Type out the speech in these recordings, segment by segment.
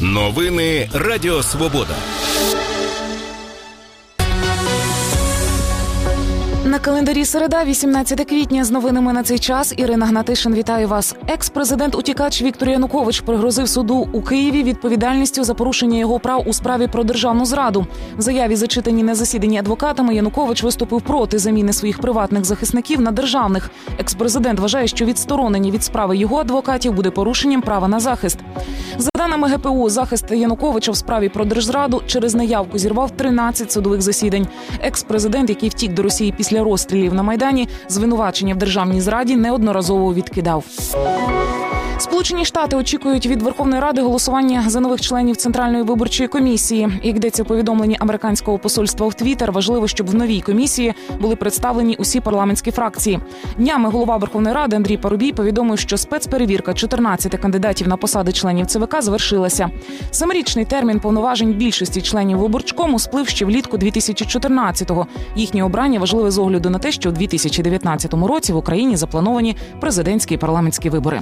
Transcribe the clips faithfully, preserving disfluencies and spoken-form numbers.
Новини Радіо Свобода. На календарі середа, вісімнадцяте квітня. З новинами на цей час Ірина Гнатишин. Вітаю вас. Екс-президент-утікач Віктор Янукович пригрозив суду у Києві відповідальністю за порушення його прав у справі про державну зраду. В заяві, зачитаній на засіданні адвокатами, Янукович виступив проти заміни своїх приватних захисників на державних. Екс-президент вважає, що відсторонення від справи його адвокатів буде порушенням права на захист. За даними ге пе у, захист Януковича в справі про держзраду через неявку зірвав тринадцять судових засідань. Екс-президент, який втік до Росії після розстрілів на Майдані, звинувачення в державній зраді неодноразово відкидав. Сполучені Штати очікують від Верховної Ради голосування за нових членів Центральної виборчої комісії. Як йдеться у повідомленні американського посольства в Твіттер, важливо, щоб в новій комісії були представлені усі парламентські фракції. Днями голова Верховної Ради Андрій Парубій повідомив, що спецперевірка чотирнадцяти кандидатів на посади членів це ве ка завершилася. Семирічний термін повноважень більшості членів виборчкому сплив ще влітку дві тисячі чотирнадцятого. Їхнє обрання важливе з огляду на те, що у дві тисячі дев'ятнадцятому році в Україні заплановані президентські і парламентські вибори.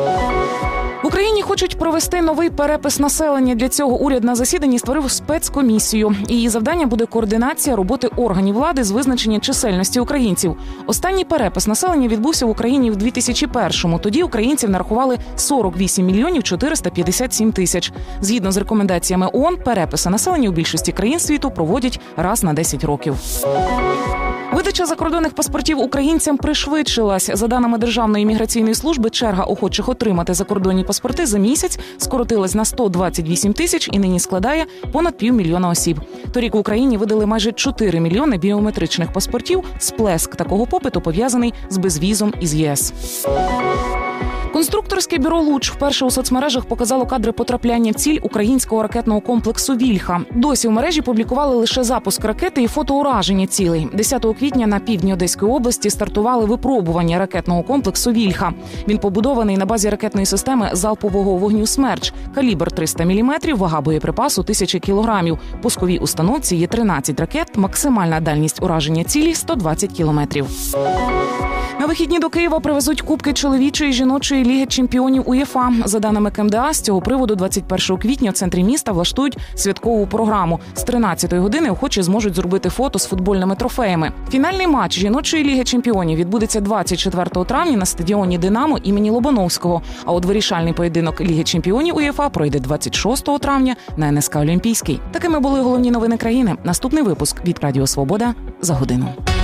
В Україні хочуть провести новий перепис населення. Для цього уряд на засіданні створив спецкомісію. Її завдання буде координація роботи органів влади з визначення чисельності українців. Останній перепис населення відбувся в Україні в дві тисячі першому. Тоді українців нарахували сорок вісім мільйонів чотириста п'ятдесят сім тисяч. Згідно з рекомендаціями о о ен, переписи населення у більшості країн світу проводять раз на десять років. Видача закордонних паспортів українцям пришвидшилась. За даними Державної міграційної служби, черга охочих отримати закордонні паспорти за місяць скоротилась на сто двадцять вісім тисяч і нині складає понад півмільйона осіб. Торік в Україні видали майже чотири мільйони біометричних паспортів. Сплеск такого попиту пов'язаний з безвізом із є ес. Конструкторське бюро «Луч» вперше у соцмережах показало кадри потрапляння в ціль українського ракетного комплексу «Вільха». Досі в мережі публікували лише запуск ракети і фото ураження цілей. десятого квітня на півдні Одеської області стартували випробування ракетного комплексу «Вільха». Він побудований на базі ракетної системи залпового вогню «Смерч». Калібр триста міліметрів, вага боєприпасу тисяча кілограмів. Пусковій установці є тринадцять ракет, максимальна дальність ураження цілі – сто двадцять кілометрів. На вихідні до Києва привезуть кубки чоловічої і жіночої ліги чемпіонів УЄФА. За даними ка ем де а, з цього приводу двадцять першого квітня в центрі міста влаштують святкову програму. З тринадцятої години охочі зможуть зробити фото з футбольними трофеями. Фінальний матч жіночої ліги чемпіонів відбудеться двадцять четвертого травня на стадіоні «Динамо» імені Лобановського. А от вирішальний поєдинок Ліги чемпіонів УЄФА пройде двадцять шостого травня на ен ес ка Олімпійський. Такими були головні новини країни. Наступний випуск від Радіо Свобода за годину.